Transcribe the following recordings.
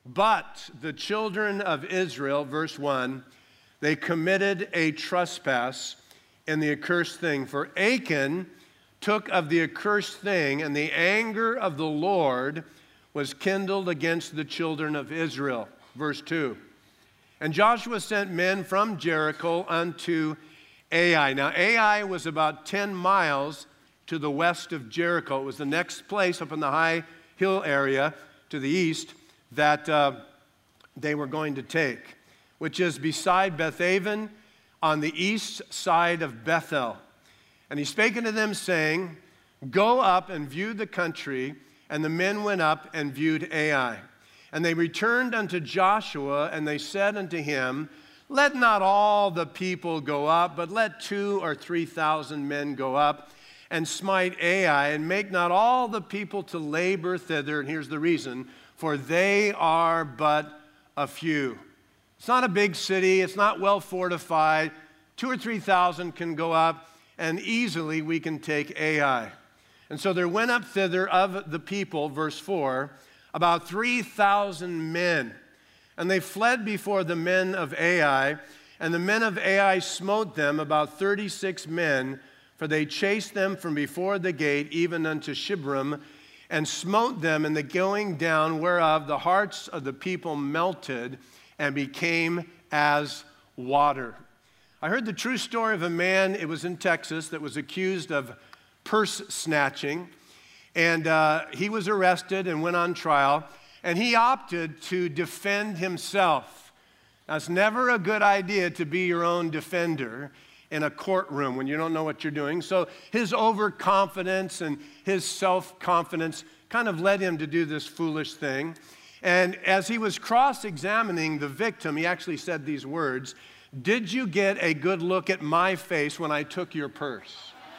But the children of Israel, verse 1, they committed a trespass in the accursed thing. For Achan took of the accursed thing, and the anger of the Lord was kindled against the children of Israel. Verse 2. And Joshua sent men from Jericho unto Ai. Now, Ai was about 10 miles to the west of Jericho. It was the next place up in the high hill area to the east that they were going to take, which is beside Bethaven on the east side of Bethel. And he spake unto them, saying, Go up and view the country. And the men went up and viewed Ai. And they returned unto Joshua, and they said unto him, Let not all the people go up, but let 2,000 or 3,000 men go up and smite Ai, and make not all the people to labor thither. And here's the reason, for they are but a few. It's not a big city. It's not well fortified. 2,000 or 3,000 can go up, and easily we can take Ai. And so there went up thither of the people, verse 4, about 3,000 men. And they fled before the men of Ai, and the men of Ai smote them, about 36 men, for they chased them from before the gate, even unto Shibram, and smote them in the going down, whereof the hearts of the people melted and became as water. I heard the true story of a man, it was in Texas, that was accused of purse snatching. And he was arrested and went on trial, and he opted to defend himself. Now, it's never a good idea to be your own defender in a courtroom when you don't know what you're doing. So his overconfidence and his self-confidence kind of led him to do this foolish thing. And as he was cross-examining the victim, he actually said these words, Did you get a good look at my face when I took your purse?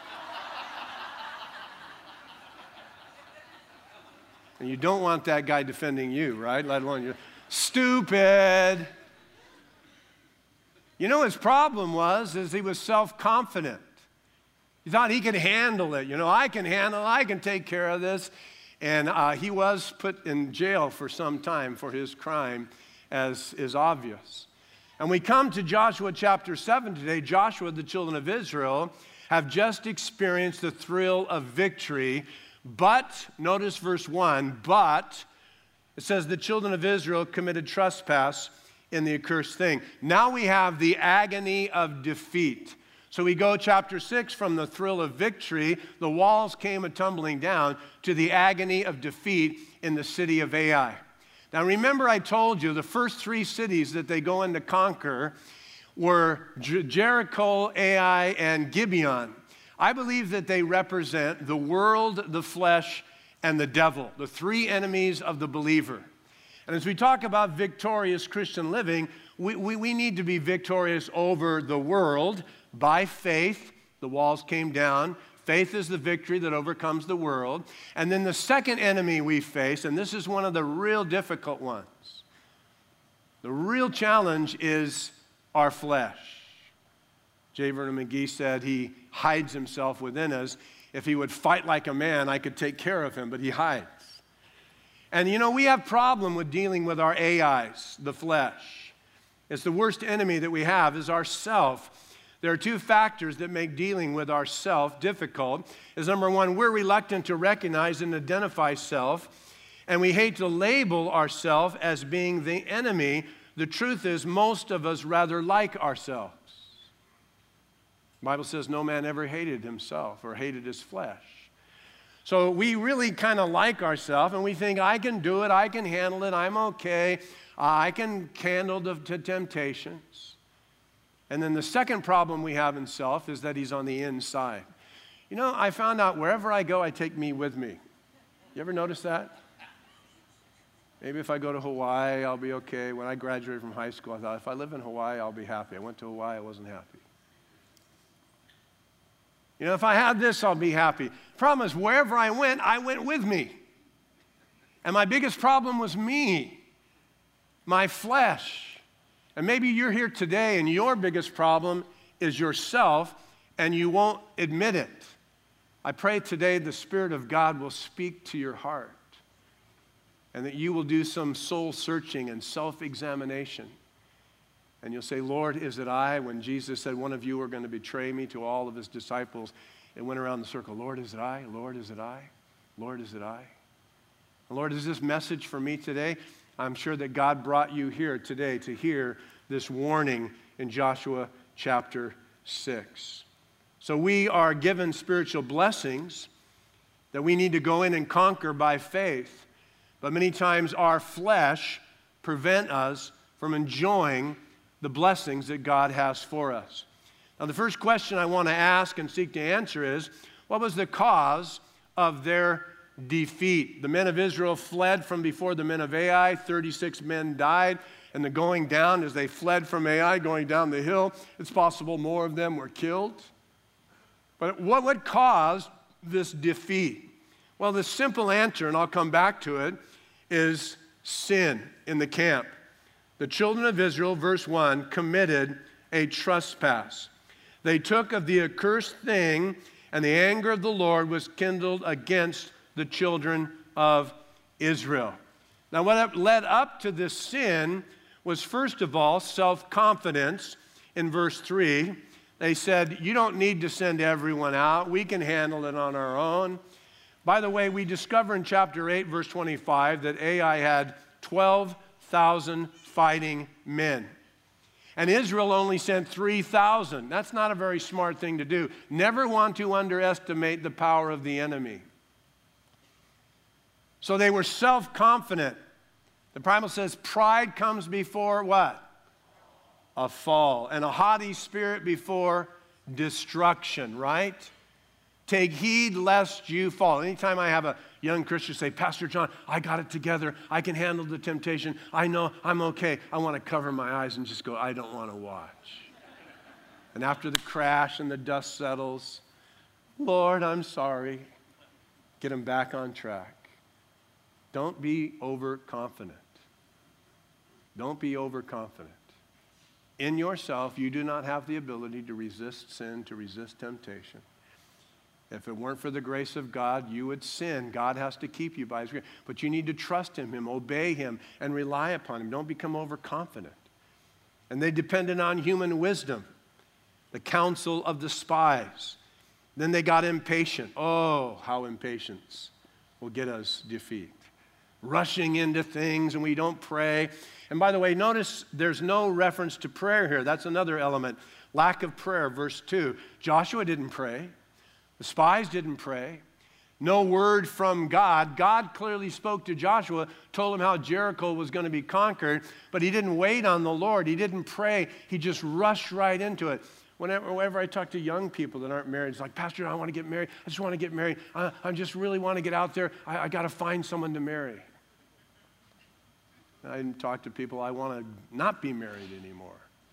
And you don't want that guy defending you, right? Let alone you. Stupid. You know, his problem is he was self-confident. He thought he could handle it. You know, I can handle it. I can take care of this. And he was put in jail for some time for his crime, as is obvious. And we come to Joshua chapter 7 today. Joshua, the children of Israel, have just experienced the thrill of victory. But, notice verse 1, but, it says the children of Israel committed trespass in the accursed thing. Now we have the agony of defeat. So we go chapter 6 from the thrill of victory, the walls came a-tumbling down, to the agony of defeat in the city of Ai. Now remember I told you the first 3 cities that they go in to conquer were Jericho, Ai, and Gibeon. I believe that they represent the world, the flesh, and the devil, the 3 enemies of the believer. And as we talk about victorious Christian living, we need to be victorious over the world by faith. The walls came down. Faith is the victory that overcomes the world. And then the second enemy we face, and this is one of the real difficult ones, the real challenge is our flesh. J. Vernon McGee said he hides himself within us. If he would fight like a man, I could take care of him, but he hides. And you know, we have problem with dealing with our AIs, the flesh. It's the worst enemy that we have is ourself. There are 2 factors that make dealing with ourself difficult. Is number 1, we're reluctant to recognize and identify self, and we hate to label ourself as being the enemy. The truth is, most of us rather like ourselves. The Bible says no man ever hated himself or hated his flesh. So we really kind of like ourselves, and we think, I can do it, I can handle it, I'm okay, I can handle the temptations. And then the second problem we have in self is that he's on the inside. You know, I found out wherever I go, I take me with me. You ever notice that? Maybe if I go to Hawaii, I'll be okay. When I graduated from high school, I thought, if I live in Hawaii, I'll be happy. I went to Hawaii, I wasn't happy. You know, if I had this, I'll be happy. Problem is, wherever I went with me. And my biggest problem was me, my flesh. And maybe you're here today and your biggest problem is yourself and you won't admit it. I pray today the Spirit of God will speak to your heart. and that you will do some soul searching and self-examination. And you'll say, Lord, is it I? When Jesus said, one of you are going to betray me to all of his disciples, it went around the circle, Lord, is it I? Lord, is it I? Lord, is it I? Lord, is this message for me today? I'm sure that God brought you here today to hear this warning in Joshua chapter 6. So we are given spiritual blessings that we need to go in and conquer by faith. But many times our flesh prevent us from enjoying the blessings that God has for us. Now, the first question I want to ask and seek to answer is, what was the cause of their defeat? The men of Israel fled from before the men of Ai. 36 men died. And the going down, as they fled from Ai, going down the hill, it's possible more of them were killed. But what caused this defeat? Well, the simple answer, and I'll come back to it, is sin in the camp. The children of Israel, verse 1, committed a trespass. They took of the accursed thing, and the anger of the Lord was kindled against the children of Israel. Now, what led up to this sin was, first of all, self-confidence. In verse 3, they said, you don't need to send everyone out. We can handle it on our own. By the way, we discover in chapter 8, verse 25, that Ai had 12,000 fighting men. And Israel only sent 3,000. That's not a very smart thing to do. Never want to underestimate the power of the enemy. So they were self-confident. The Bible says pride comes before what? A fall. And a haughty spirit before destruction, right? Take heed lest you fall. Anytime I have a young Christian say, Pastor John, I got it together. I can handle the temptation. I know I'm okay. I want to cover my eyes and just go, I don't want to watch. And after the crash and the dust settles, Lord, I'm sorry. Get them back on track. Don't be overconfident. Don't be overconfident. In yourself, you do not have the ability to resist sin, to resist temptation. If it weren't for the grace of God, you would sin. God has to keep you by his grace. But you need to trust him, obey him, and rely upon him. Don't become overconfident. And they depended on human wisdom, the counsel of the spies. Then they got impatient. Oh, how impatience will get us defeat. Rushing into things, and we don't pray. And by the way, notice there's no reference to prayer here. That's another element. Lack of prayer, verse 2. Joshua didn't pray. The spies didn't pray. No word from God. God clearly spoke to Joshua, told him how Jericho was going to be conquered, but he didn't wait on the Lord. He didn't pray. He just rushed right into it. Whenever I talk to young people that aren't married, it's like, Pastor, I want to get married. I just want to get married. I just really want to get out there. I got to find someone to marry. I talk to people, I want to not be married anymore.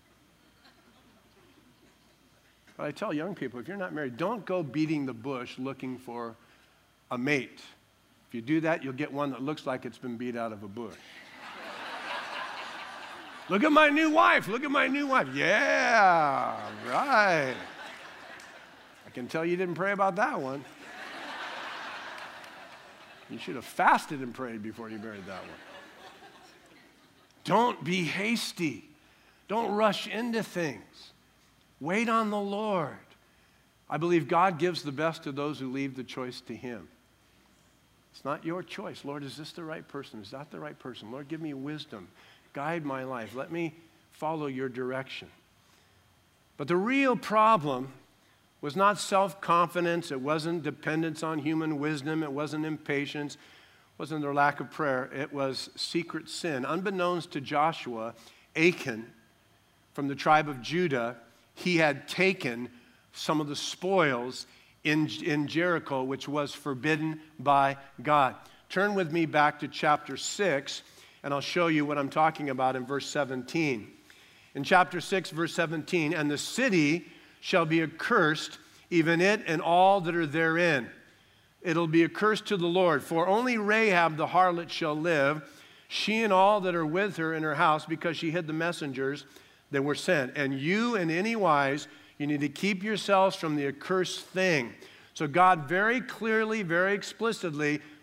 But I tell young people, if you're not married, don't go beating the bush looking for a mate. If you do that, you'll get one that looks like it's been beat out of a bush. Look at my new wife. Look at my new wife. Yeah, right. I can tell you didn't pray about that one. You should have fasted and prayed before you married that one. Don't be hasty. Don't rush into things. Wait on the Lord. I believe God gives the best to those who leave the choice to him. It's not your choice. Lord, is this the right person? Is that the right person? Lord, give me wisdom. Guide my life. Let me follow your direction. But the real problem was not self-confidence. It wasn't dependence on human wisdom. It wasn't impatience. It wasn't their lack of prayer. It was secret sin. Unbeknownst to Joshua, Achan, from the tribe of Judah, he had taken some of the spoils in Jericho, which was forbidden by God. Turn with me back to chapter 6, and I'll show you what I'm talking about in verse 17. In chapter 6, verse 17, and the city shall be accursed, even it and all that are therein. It'll be accursed to the Lord, for only Rahab the harlot shall live, she and all that are with her in her house, because she hid the messengers that were sent. And you in any wise, you need to keep yourselves from the accursed thing. So God very clearly, very explicitly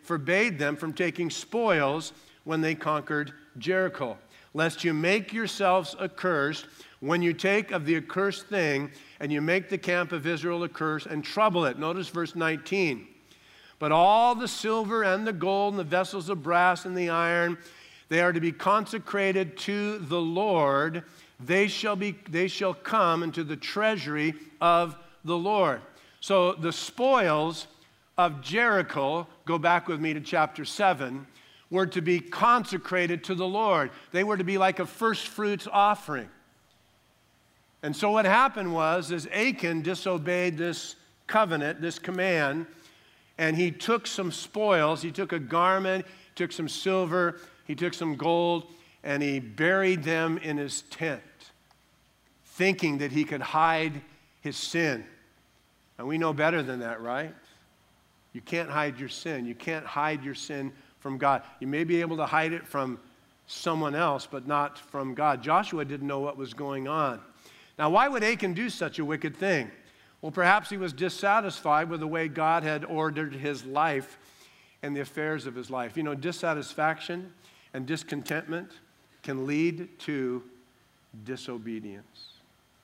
forbade them from taking spoils when they conquered Jericho, lest you make yourselves accursed when you take of the accursed thing and you make the camp of Israel accursed and trouble it. Notice verse 19. But all the silver and the gold and the vessels of brass and the iron, they are to be consecrated to the Lord. They shall come into the treasury of the Lord. So the spoils of Jericho, go back with me to chapter 7, were to be consecrated to the Lord. They were to be like a first fruits offering. And so what happened was, as Achan disobeyed this covenant, this command, and he took some spoils, he took a garment, took some silver, he took some gold, and he buried them in his tent, thinking that he could hide his sin. And we know better than that, right? You can't hide your sin. You can't hide your sin from God. You may be able to hide it from someone else, but not from God. Joshua didn't know what was going on. Now, why would Achan do such a wicked thing? Well, perhaps he was dissatisfied with the way God had ordered his life and the affairs of his life. You know, dissatisfaction and discontentment can lead to disobedience.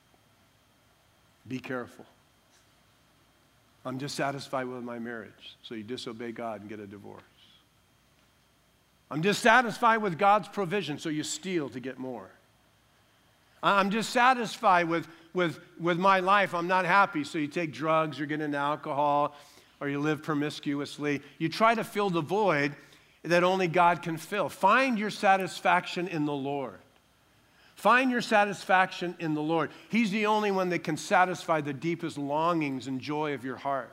Be careful. I'm dissatisfied with my marriage, so you disobey God and get a divorce. I'm dissatisfied with God's provision, so you steal to get more. I'm dissatisfied with my life. I'm not happy, so you take drugs or get into alcohol or you live promiscuously. You try to fill the void that only God can fill. Find your satisfaction in the Lord. Find your satisfaction in the Lord. He's the only one that can satisfy the deepest longings and joy of your heart.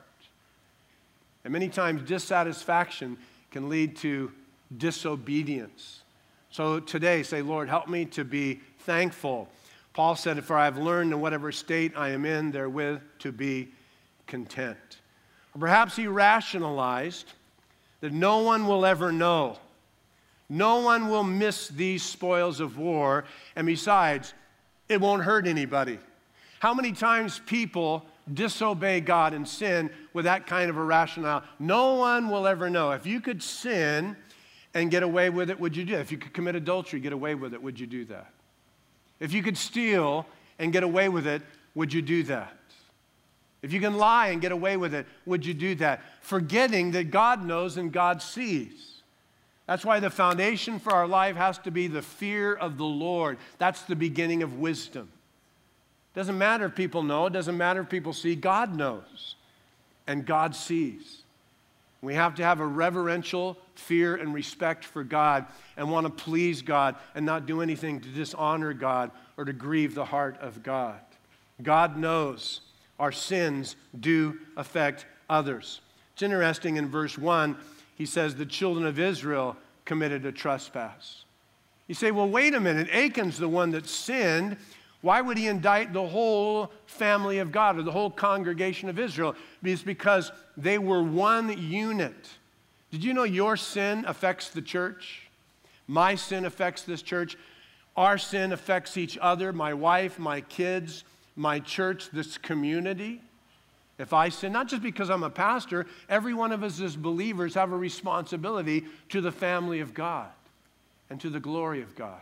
And many times dissatisfaction can lead to disobedience. So today, say, Lord, help me to be thankful. Paul said, for I have learned in whatever state I am in therewith to be content. Or perhaps he rationalized that no one will ever know. No one will miss these spoils of war. And besides, it won't hurt anybody. How many times people disobey God and sin with that kind of a rationale? No one will ever know. If you could sin and get away with it, would you do it? If you could commit adultery, get away with it, would you do that? If you could steal and get away with it, would you do that? If you can lie and get away with it, would you do that? Forgetting that God knows and God sees. That's why the foundation for our life has to be the fear of the Lord. That's the beginning of wisdom. It doesn't matter if people know. It doesn't matter if people see. God knows and God sees. We have to have a reverential fear and respect for God and want to please God and not do anything to dishonor God or to grieve the heart of God. God knows our sins do affect others. It's interesting, in verse 1, he says the children of Israel committed a trespass. You say, well, wait a minute. Achan's the one that sinned. Why would he indict the whole family of God or the whole congregation of Israel? It's because they were one unit. Did you know your sin affects the church? My sin affects this church. Our sin affects each other, my wife, my kids, my church, this community. If I sin, not just because I'm a pastor, every one of us as believers have a responsibility to the family of God and to the glory of God.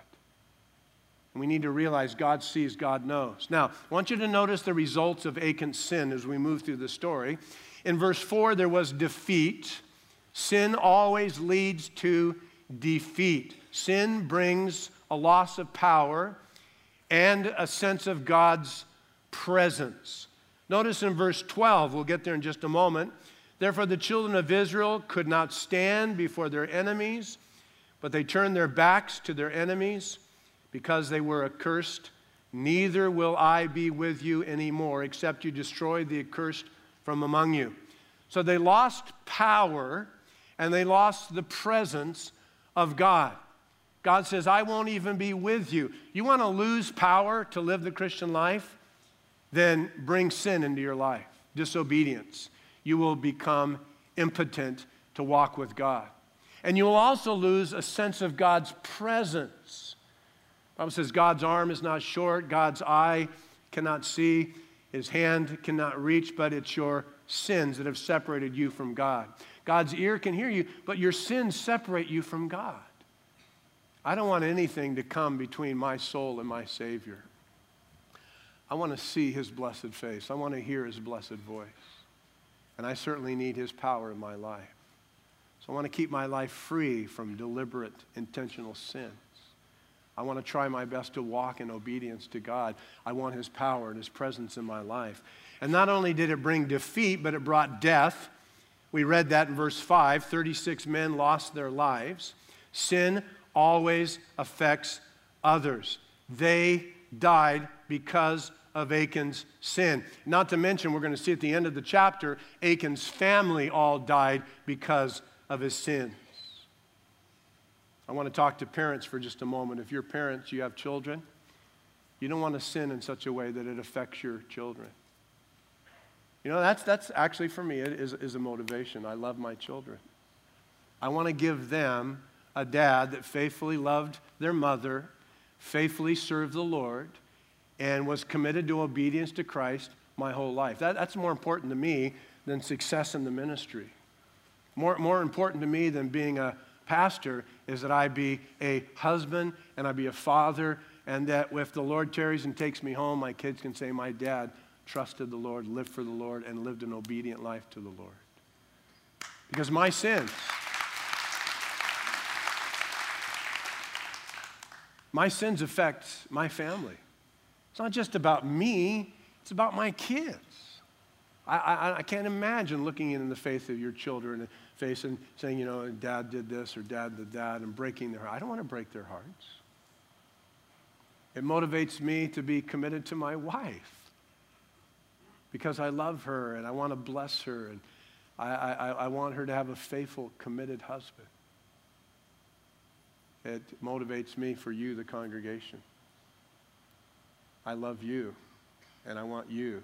And we need to realize God sees, God knows. Now, I want you to notice the results of Achan's sin as we move through the story. In verse 4, there was defeat. Sin always leads to defeat. Sin brings a loss of power and a sense of God's presence. Notice in verse 12, we'll get there in just a moment. Therefore, the children of Israel could not stand before their enemies, but they turned their backs to their enemies because they were accursed. Neither will I be with you anymore, except you destroy the accursed from among you. So they lost power and they lost the presence of God. God says, I won't even be with you. You want to lose power to live the Christian life? Then bring sin into your life, disobedience. You will become impotent to walk with God. And you will also lose a sense of God's presence. The Bible says God's arm is not short, God's eye cannot see, his hand cannot reach, but it's your sins that have separated you from God. God's ear can hear you, but your sins separate you from God. I don't want anything to come between my soul and my Savior. I want to see His blessed face. I want to hear His blessed voice. And I certainly need His power in my life. So I want to keep my life free from deliberate, intentional sins. I want to try my best to walk in obedience to God. I want His power and His presence in my life. And not only did it bring defeat, but it brought death. We read that in verse 5. 36 men lost their lives. Sin always affects others. They died because of Achan's sin. Not to mention, we're going to see at the end of the chapter, Achan's family all died because of his sins. I want to talk to parents for just a moment. If you're parents, you have children, you don't want to sin in such a way that it affects your children. You know, that's actually for me, it is a motivation. I love my children. I want to give them a dad that faithfully loved their mother, faithfully served the Lord, and was committed to obedience to Christ my whole life. That's more important to me than success in the ministry. More important to me than being a pastor is that I be a husband and I be a father, and that if the Lord tarries and takes me home, my kids can say, my dad trusted the Lord, lived for the Lord, and lived an obedient life to the Lord. Because my sins affect my family. It's not just about me, it's about my kids. I can't imagine looking in the face of your children and saying, you know, dad did this or dad did that, and breaking their heart. I don't want to break their hearts. It motivates me to be committed to my wife because I love her and I want to bless her, and I want her to have a faithful, committed husband. It motivates me for you, the congregation. I love you, and I want you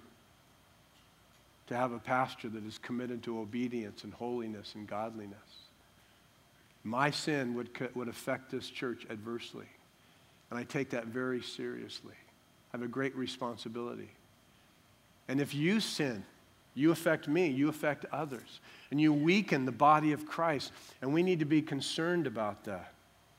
to have a pastor that is committed to obedience and holiness and godliness. My sin would affect this church adversely, and I take that very seriously. I have a great responsibility. And if you sin, you affect me, you affect others, and you weaken the body of Christ, and we need to be concerned about that.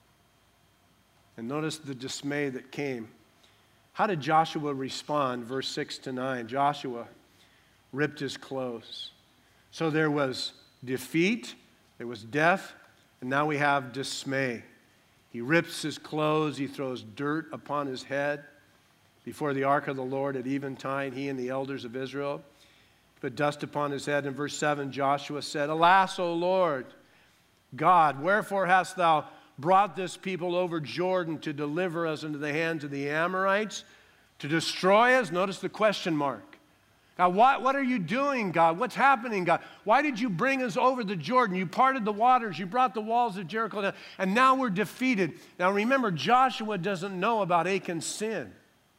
And notice the dismay that came. How did Joshua respond? Verse 6 to 9. Joshua ripped his clothes. So there was defeat, there was death, and now we have dismay. He rips his clothes, he throws dirt upon his head before the ark of the Lord at eventide, he and the elders of Israel put dust upon his head. In verse 7, Joshua said, Alas, O Lord God, wherefore hast thou brought this people over Jordan to deliver us into the hands of the Amorites, to destroy us? Notice the question mark. God, what are you doing, God? What's happening, God? Why did you bring us over the Jordan? You parted the waters. You brought the walls of Jericho down, and now we're defeated. Now remember, Joshua doesn't know about Achan's sin.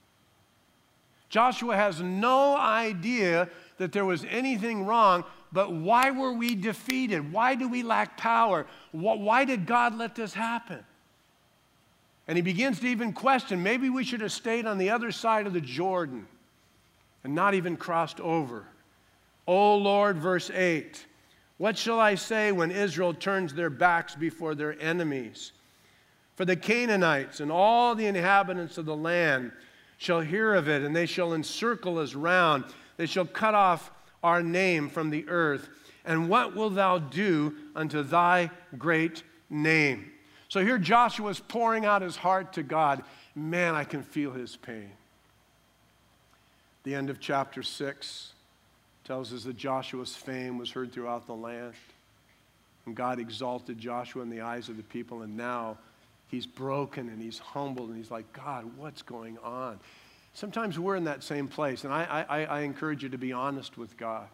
Joshua has no idea that there was anything wrong, but why were we defeated? Why do we lack power? Why did God let this happen? And he begins to even question, maybe we should have stayed on the other side of the Jordan and not even crossed over. O Lord, verse 8, what shall I say when Israel turns their backs before their enemies? For the Canaanites and all the inhabitants of the land shall hear of it, and they shall encircle us round. They shall cut off our name from the earth. And what wilt thou do unto thy great name? So here Joshua's pouring out his heart to God. Man, I can feel his pain. The end of chapter 6 tells us that Joshua's fame was heard throughout the land. And God exalted Joshua in the eyes of the people, and now he's broken and he's humbled and he's like, God, what's going on? Sometimes we're in that same place, and I encourage you to be honest with God.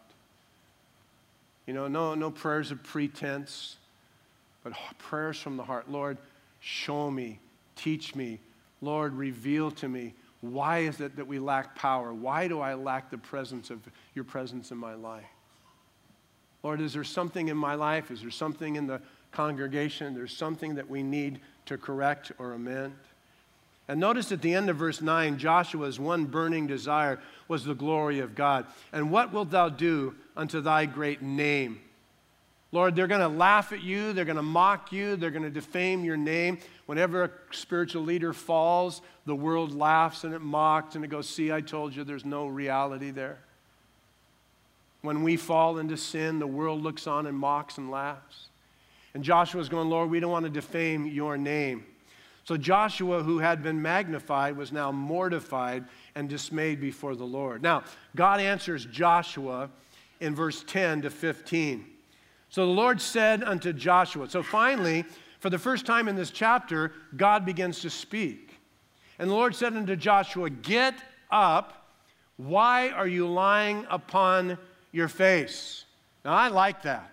You know, no prayers of pretense, but prayers from the heart. Lord, show me, teach me. Lord, reveal to me, why is it that we lack power? Why do I lack the presence of your presence in my life? Lord, is there something in my life? Is there something in the congregation? There's something that we need to correct or amend. And notice at the end of verse 9, Joshua's one burning desire was the glory of God. And what wilt thou do unto thy great name? Lord, they're going to laugh at you. They're going to mock you. They're going to defame your name. Whenever a spiritual leader falls, the world laughs and it mocks and it goes, see, I told you there's no reality there. When we fall into sin, the world looks on and mocks and laughs. And Joshua's going, Lord, we don't want to defame your name. So Joshua, who had been magnified, was now mortified and dismayed before the Lord. Now, God answers Joshua in verse 10 to 15. So the Lord said unto Joshua, so finally, for the first time in this chapter, God begins to speak. And the Lord said unto Joshua, get up, why are you lying upon your face? Now, I like that.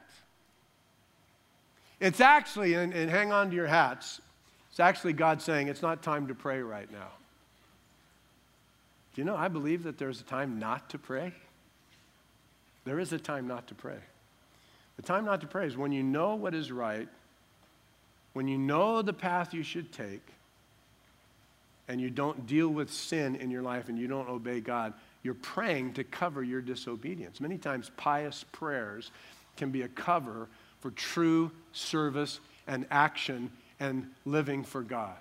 It's actually, and hang on to your hats, it's actually God saying it's not time to pray right now. Do you know, I believe that there's a time not to pray. There is a time not to pray. The time not to pray is when you know what is right, when you know the path you should take, and you don't deal with sin in your life and you don't obey God. You're praying to cover your disobedience. Many times pious prayers can be a cover for true service and action and living for God.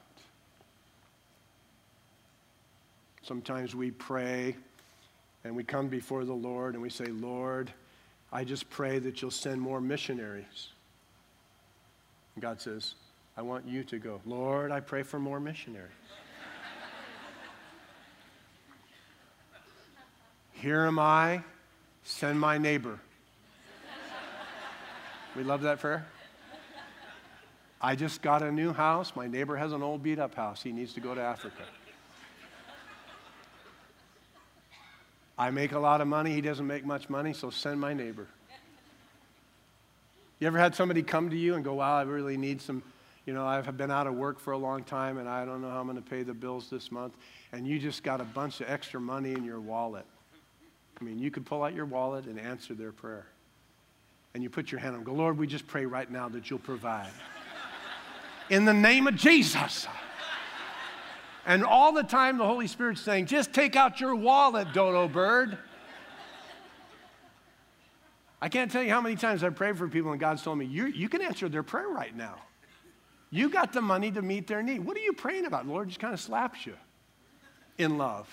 Sometimes we pray and we come before the Lord and we say, Lord, I just pray that you'll send more missionaries. And God says, I want you to go. Lord, I pray for more missionaries. Here am I, send my neighbor. We love that prayer. I just got a new house. My neighbor has an old beat-up house. He needs to go to Africa. I make a lot of money. He doesn't make much money, so send my neighbor. You ever had somebody come to you and go, wow, I really need some, I've been out of work for a long time and I don't know how I'm going to pay the bills this month, and you just got a bunch of extra money in your wallet. I mean, you could pull out your wallet and answer their prayer. And you put your hand on and go, Lord, we just pray right now that you'll provide. In the name of Jesus. And all the time the Holy Spirit's saying, just take out your wallet, dodo bird. I can't tell you how many times I've prayed for people and God's told me, you can answer their prayer right now. You got the money to meet their need. What are you praying about? The Lord just kind of slaps you in love.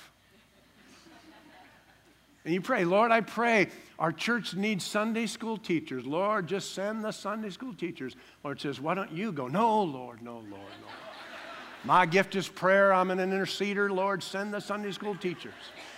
And you pray, Lord, I pray our church needs Sunday school teachers. Lord, just send the Sunday school teachers. Lord says, why don't you go? No, Lord, no, Lord, no. My gift is prayer. I'm an interceder. Lord, send the Sunday school teachers.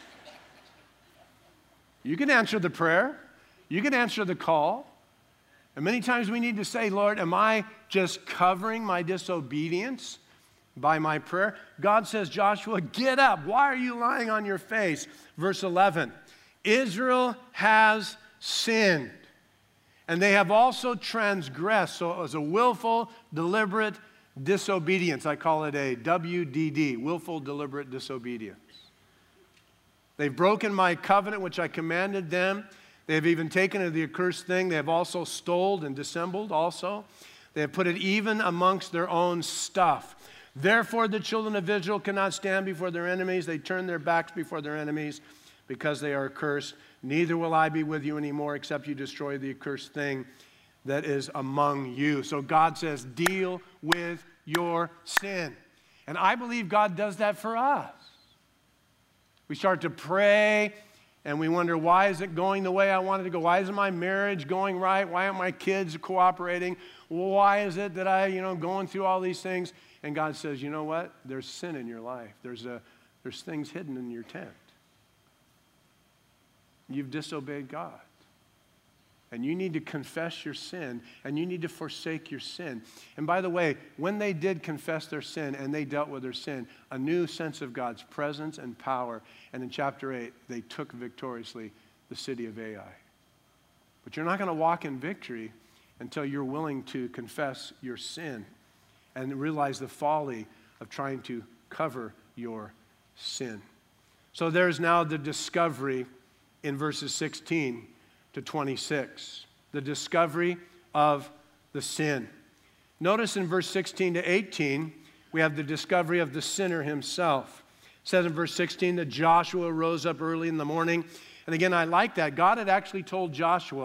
You can answer the prayer. You can answer the call. And many times we need to say, Lord, am I just covering my disobedience by my prayer? God says, Joshua, get up. Why are you lying on your face? Verse 11. Israel has sinned, and they have also transgressed. So it was a willful, deliberate disobedience. I call it a WDD, willful, deliberate disobedience. They've broken my covenant, which I commanded them. They have even taken of the accursed thing. They have also stoled and dissembled also. They have put it even amongst their own stuff. Therefore, the children of Israel cannot stand before their enemies. They turn their backs before their enemies, because they are accursed. Neither will I be with you anymore, except you destroy the accursed thing that is among you. So God says, deal with your sin. And I believe God does that for us. We start to pray, and we wonder, why is it going the way I want it to go? Why isn't my marriage going right? Why aren't my kids cooperating? Why is it that I, going through all these things? And God says, you know what? There's sin in your life. There's things hidden in your tent. You've disobeyed God. And you need to confess your sin, and you need to forsake your sin. And by the way, when they did confess their sin and they dealt with their sin, a new sense of God's presence and power. And in chapter 8, they took victoriously the city of Ai. But you're not going to walk in victory until you're willing to confess your sin and realize the folly of trying to cover your sin. So there's now the discovery in verses 16 to 26, the discovery of the sin. Notice in verse 16 to 18, we have the discovery of the sinner himself. It says in verse 16 that Joshua rose up early in the morning. And again, I like that. God had actually told Joshua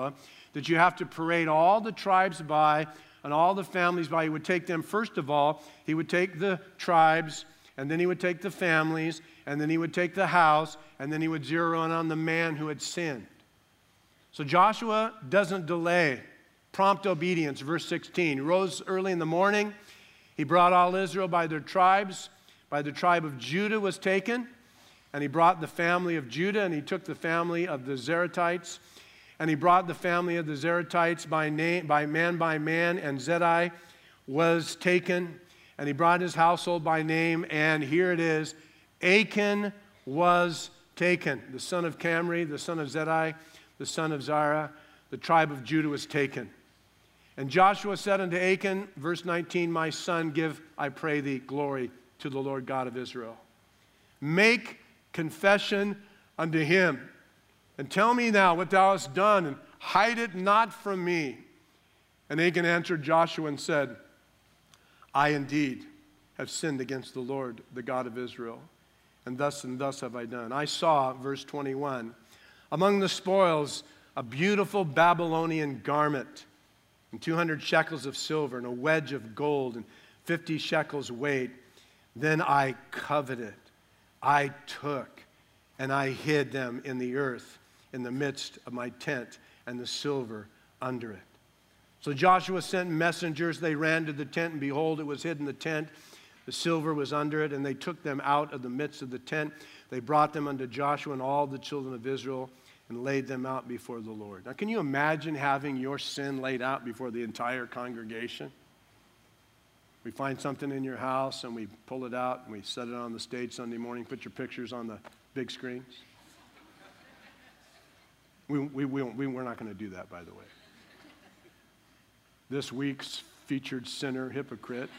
that you have to parade all the tribes by and all the families by. He would take them, first of all, he would take the tribes, and then he would take the families, and then he would take the house, and then he would zero in on the man who had sinned. So Joshua doesn't delay. Prompt obedience, verse 16. He rose early in the morning. He brought all Israel by their tribes. By the tribe of Judah was taken. And he brought the family of Judah, and he took the family of the Zeratites. And he brought the family of the Zeratites by man, and Zedai was taken. And he brought his household by name, and here it is, Achan was taken. The son of Camri, the son of Zedai, the son of Zara, the tribe of Judah was taken. And Joshua said unto Achan, verse 19, my son, give, I pray thee, glory to the Lord God of Israel. Make confession unto him, and tell me now what thou hast done, and hide it not from me. And Achan answered Joshua and said, I indeed have sinned against the Lord, the God of Israel, and thus have I done. I saw, verse 21, among the spoils a beautiful Babylonian garment, and 200 shekels of silver, and a wedge of gold, and 50 shekels weight. Then I coveted, I took, and I hid them in the earth, in the midst of my tent, and the silver under it. So Joshua sent messengers. They ran to the tent, and behold, it was hid in the tent. The silver was under it, and they took them out of the midst of the tent. They brought them unto Joshua and all the children of Israel, and laid them out before the Lord. Now, can you imagine having your sin laid out before the entire congregation? We find something in your house, and we pull it out, and we set it on the stage Sunday morning, put your pictures on the big screens. We're not going to do that, by the way. This week's featured sinner, hypocrite.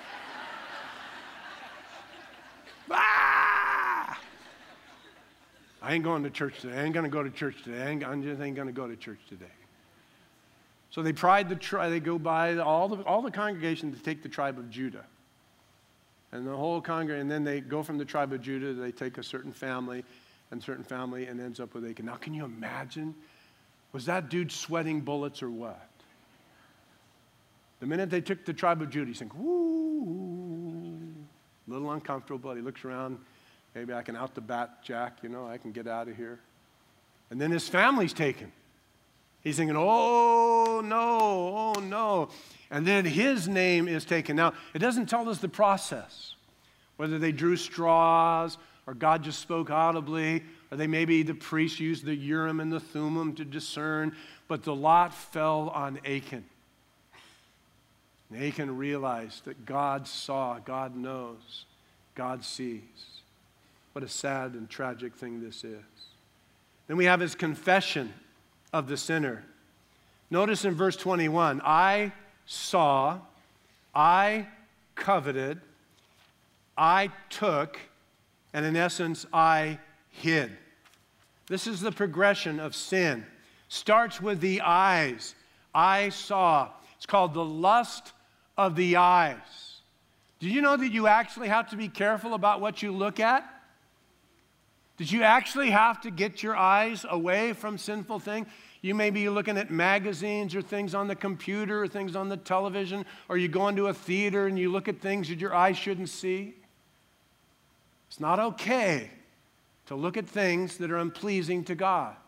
I ain't going to church today. I ain't going to go to church today. I just ain't going to go to church today. So they they go by all the congregation to take the tribe of Judah. And the whole congregation, and then they go from the tribe of Judah, they take a certain family, and ends up with Achan. Now, can you imagine? Was that dude sweating bullets or what? The minute they took the tribe of Judah, he's thinking, woo, a little uncomfortable, but he looks around. Maybe I can out the bat Jack, I can get out of here. And then his family's taken. He's thinking, oh no. And then his name is taken. Now, it doesn't tell us the process, whether they drew straws or God just spoke audibly, or maybe the priest used the Urim and the Thummim to discern, but the lot fell on Achan. And Achan realized that God saw, God knows, God sees. What a sad and tragic thing this is. Then we have his confession of the sinner. Notice in verse 21, I saw, I coveted, I took, and in essence, I hid. This is the progression of sin. Starts with the eyes. I saw. It's called the lust of the eyes. Did you know that you actually have to be careful about what you look at? Did you actually have to get your eyes away from sinful things? You may be looking at magazines or things on the computer or things on the television, or you go into a theater and you look at things that your eyes shouldn't see. It's not okay to look at things that are unpleasing to God.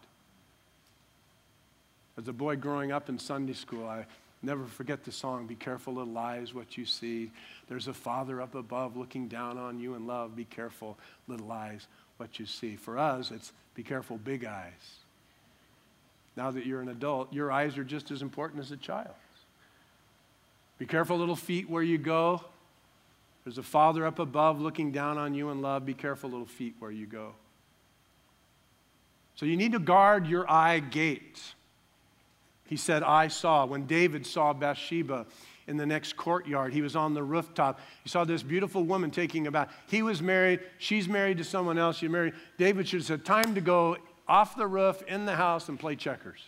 As a boy growing up in Sunday school, I never forget the song, Be Careful Little Eyes What You See. There's a Father up above looking down on you in love. Be careful, little eyes, what you see. For us, it's be careful, big eyes. Now that you're an adult, your eyes are just as important as a child's. Be careful, little feet, where you go. There's a Father up above looking down on you in love. Be careful, little feet, where you go. So you need to guard your eye gate. He said, I saw. When David saw Bathsheba in the next courtyard, he was on the rooftop. He saw this beautiful woman taking a bath. He was married. She's married to someone else. She's married. David should have said, time to go off the roof in the house and play checkers.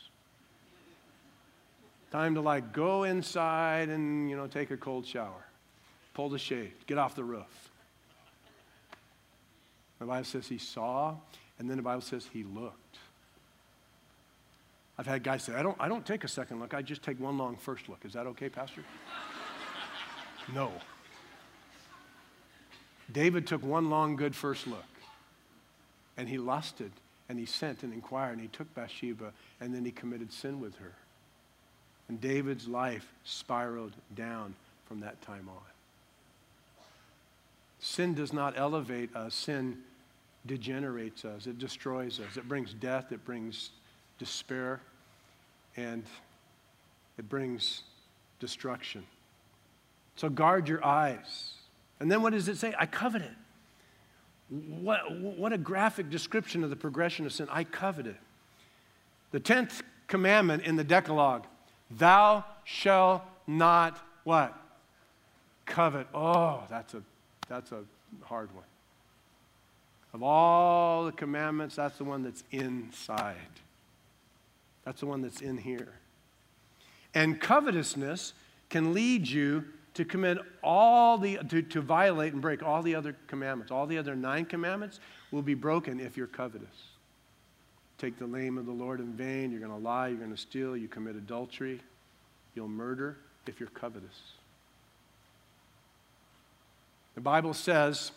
Time to go inside and, take a cold shower. Pull the shade. Get off the roof. The Bible says he saw, and then the Bible says he looked. I've had guys say, I don't take a second look, I just take one long first look. Is that okay, Pastor? No. David took one long, good first look. And he lusted, and he sent and inquired, and he took Bathsheba, and then he committed sin with her. And David's life spiraled down from that time on. Sin does not elevate us. Sin degenerates us. It destroys us. It brings death. It brings despair. And it brings destruction. So guard your eyes. And then what does it say? I covet it. What a graphic description of the progression of sin. I covet it. The 10th commandment in the Decalogue, thou shalt not what? Covet. Oh, that's a hard one. Of all the commandments, that's the one that's inside. That's the one that's in here. And covetousness can lead you to commit to violate and break all the other commandments. All the other 9 commandments will be broken if you're covetous. Take the name of the Lord in vain. You're going to lie. You're going to steal. You commit adultery. You'll murder if you're covetous. The Bible says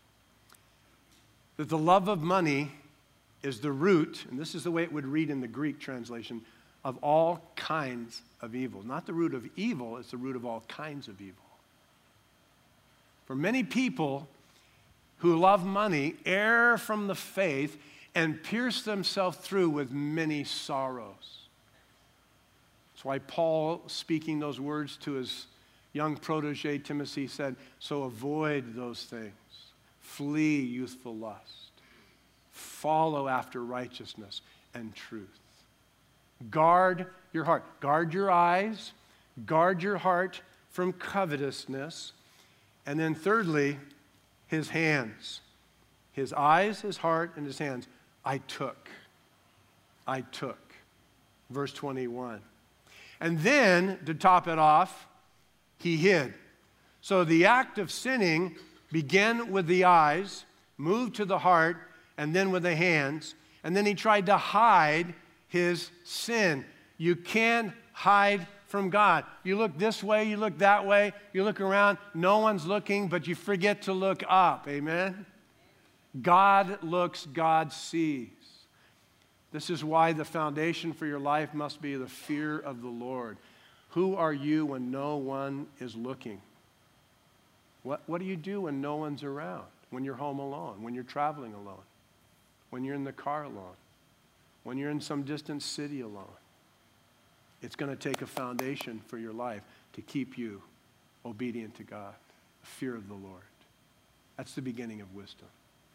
that the love of money is the root, and this is the way it would read in the Greek translation, of all kinds of evil. Not the root of evil, it's the root of all kinds of evil. For many people who love money err from the faith and pierce themselves through with many sorrows. That's why Paul, speaking those words to his young protege Timothy, said, so avoid those things. Flee youthful lust. Follow after righteousness and truth. Guard your heart. Guard your eyes. Guard your heart from covetousness. And then thirdly, his hands. His eyes, his heart, and his hands. I took. Verse 21. And then, to top it off, he hid. So the act of sinning began with the eyes, moved to the heart, and then with the hands. And then he tried to hide his sin. You can't hide from God. You look this way, you look that way, you look around, no one's looking, but you forget to look up. Amen? God looks, God sees. This is why the foundation for your life must be the fear of the Lord. Who are you when no one is looking? What do you do when no one's around? When you're home alone, when you're traveling alone, when you're in the car alone, when you're in some distant city alone? It's going to take a foundation for your life to keep you obedient to God, the fear of the Lord. That's the beginning of wisdom.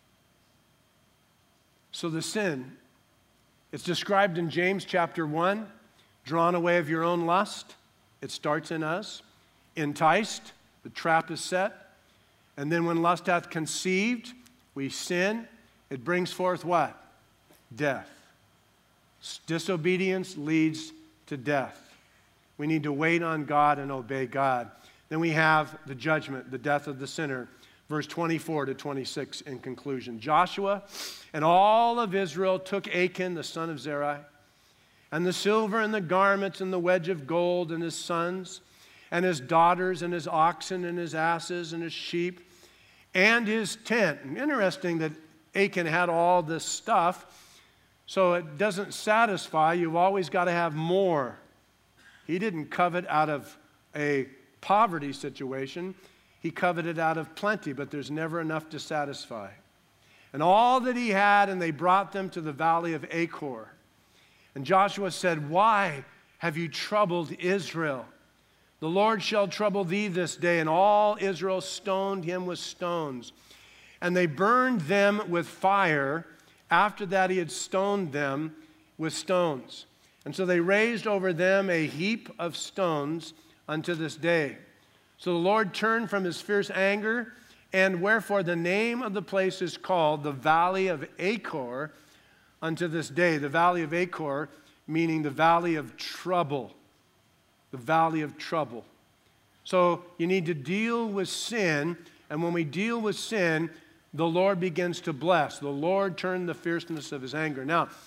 So the sin, it's described in James chapter 1, drawn away of your own lust. It starts in us. Enticed, the trap is set. And then when lust hath conceived, we sin. It brings forth what? Death. Disobedience leads to death. We need to wait on God and obey God. Then we have the judgment, the death of the sinner. Verse 24 to 26 in conclusion. Joshua and all of Israel took Achan, the son of Zerai, and the silver and the garments and the wedge of gold and his sons and his daughters and his oxen and his asses and his sheep and his tent. And interesting that Achan had all this stuff, so it doesn't satisfy. You've always got to have more. He didn't covet out of a poverty situation. He coveted out of plenty, but there's never enough to satisfy. And all that he had, and they brought them to the valley of Achor. And Joshua said, why have you troubled Israel? The Lord shall trouble thee this day. And all Israel stoned him with stones. And they burned them with fire after that he had stoned them with stones. And so they raised over them a heap of stones unto this day. So the Lord turned from his fierce anger, and wherefore the name of the place is called the Valley of Achor unto this day. The Valley of Achor, meaning the Valley of Trouble. The Valley of Trouble. So you need to deal with sin, and when we deal with sin, the Lord begins to bless. The Lord turned the fierceness of his anger. Now,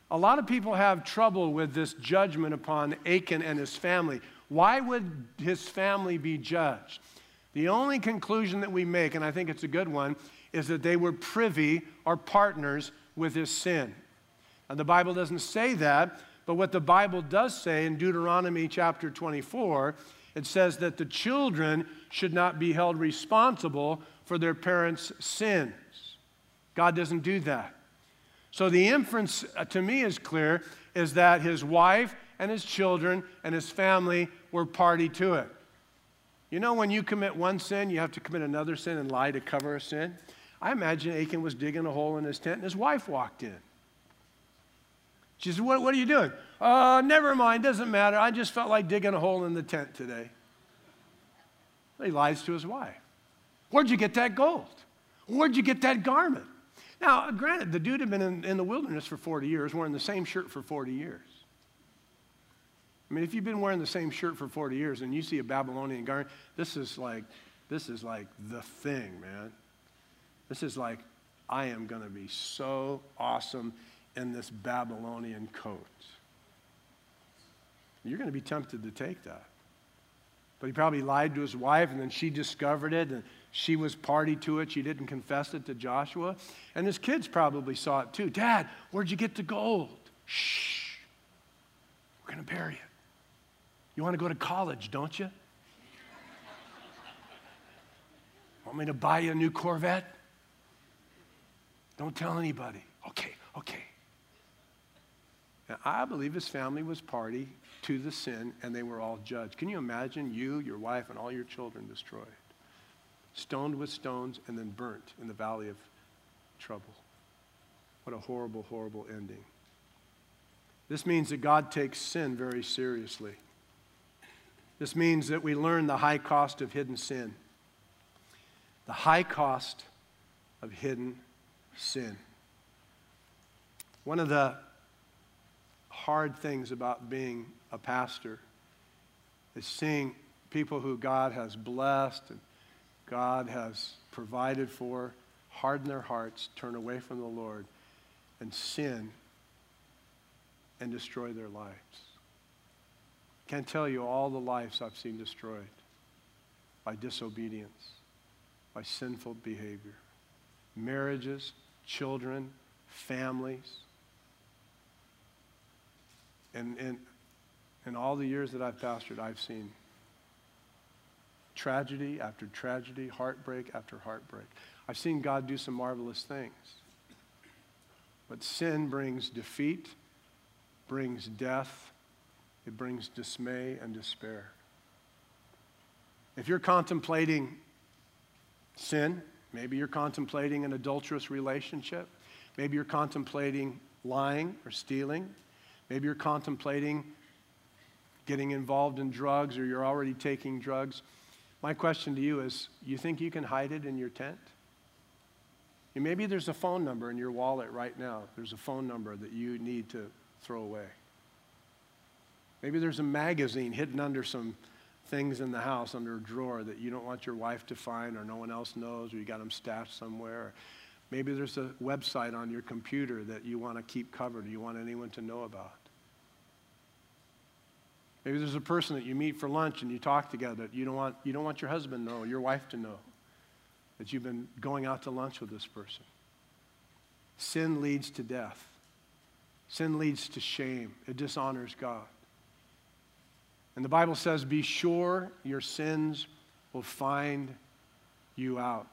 A lot of people have trouble with this judgment upon Achan and his family. Why would his family be judged? The only conclusion that we make, and I think it's a good one, is that they were privy or partners with his sin. Now, the Bible doesn't say that, but what the Bible does say in Deuteronomy chapter 24, it says that the children should not be held responsible for their parents' sins. God doesn't do that. So the inference to me is clear, is that his wife and his children and his family were party to it. You know, when you commit one sin, you have to commit another sin and lie to cover a sin. I imagine Achan was digging a hole in his tent and his wife walked in. She said, what are you doing? Never mind, doesn't matter. I just felt like digging a hole in the tent today. He lies to his wife. Where'd you get that gold? Where'd you get that garment? Now, granted, the dude had been in the wilderness for 40 years, wearing the same shirt for 40 years. I mean, if you've been wearing the same shirt for 40 years and you see a Babylonian garment, this is like the thing, man. This is like, I am going to be so awesome in this Babylonian coat. You're going to be tempted to take that. But he probably lied to his wife, and then she discovered it, and she was party to it. She didn't confess it to Joshua. And his kids probably saw it too. Dad, where'd you get the gold? Shh. We're going to bury it. You want to go to college, don't you? Want me to buy you a new Corvette? Don't tell anybody. Okay. Now, I believe his family was party to the sin, and they were all judged. Can you imagine you, your wife, and all your children destroyed? Stoned with stones and then burnt in the valley of trouble. What a horrible, horrible ending. This means that God takes sin very seriously. This means that we learn the high cost of hidden sin. The high cost of hidden sin. One of the hard things about being a pastor is seeing people who God has blessed and God has provided for harden their hearts, turn away from the Lord, and sin and destroy their lives. Can't tell you all the lives I've seen destroyed by disobedience, by sinful behavior. Marriages, children, families. And in all the years that I've pastored, I've seen tragedy after tragedy, heartbreak after heartbreak. I've seen God do some marvelous things. But sin brings defeat, brings death, it brings dismay and despair. If you're contemplating sin, maybe you're contemplating an adulterous relationship, maybe you're contemplating lying or stealing, maybe you're contemplating getting involved in drugs or you're already taking drugs. My question to you is, you think you can hide it in your tent? And maybe there's a phone number in your wallet right now. There's a phone number that you need to throw away. Maybe there's a magazine hidden under some things in the house, under a drawer that you don't want your wife to find or no one else knows, or you got them stashed somewhere. Maybe there's a website on your computer that you want to keep covered, you want anyone to know about. Maybe there's a person that you meet for lunch and you talk together that you don't want your husband to know, your wife to know that you've been going out to lunch with this person. Sin leads to death. Sin leads to shame. It dishonors God. And the Bible says, be sure your sins will find you out.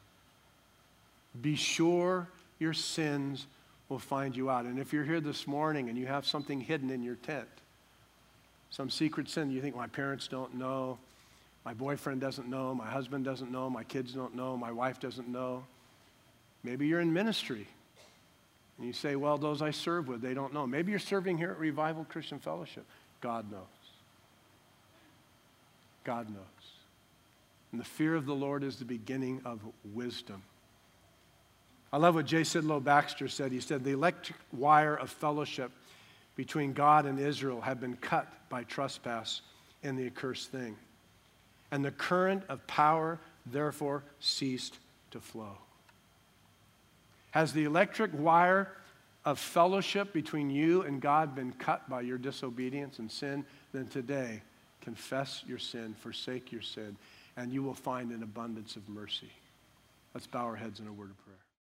Be sure your sins will find you out. And if you're here this morning and you have something hidden in your tent, some secret sin, you think, my parents don't know, my boyfriend doesn't know, my husband doesn't know, my kids don't know, my wife doesn't know. Maybe you're in ministry. And you say, well, those I serve with, they don't know. Maybe you're serving here at Revival Christian Fellowship. God knows. God knows. And the fear of the Lord is the beginning of wisdom. I love what J. Sidlow Baxter said. He said, the electric wire of fellowship between God and Israel had been cut by trespass in the accursed thing. And the current of power, therefore, ceased to flow. Has the electric wire of fellowship between you and God been cut by your disobedience and sin, then today confess your sin, forsake your sin, and you will find an abundance of mercy. Let's bow our heads in a word of prayer.